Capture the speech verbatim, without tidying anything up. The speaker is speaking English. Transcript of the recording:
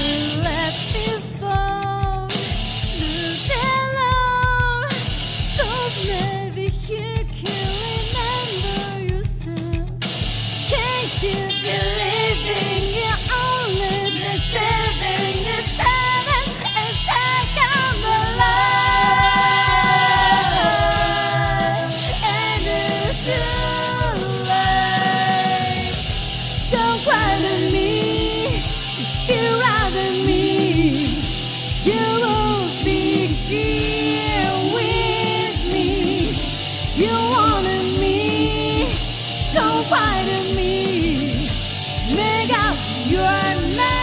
let me fall, lose alone. So maybe you can remember yourself. Can't you believe in your only deceiving yourself and second love? And it's too late. Don't cry to me if you'd rather me. You won't be here with me. You wanted me. Don't cry to me. Make up your mind.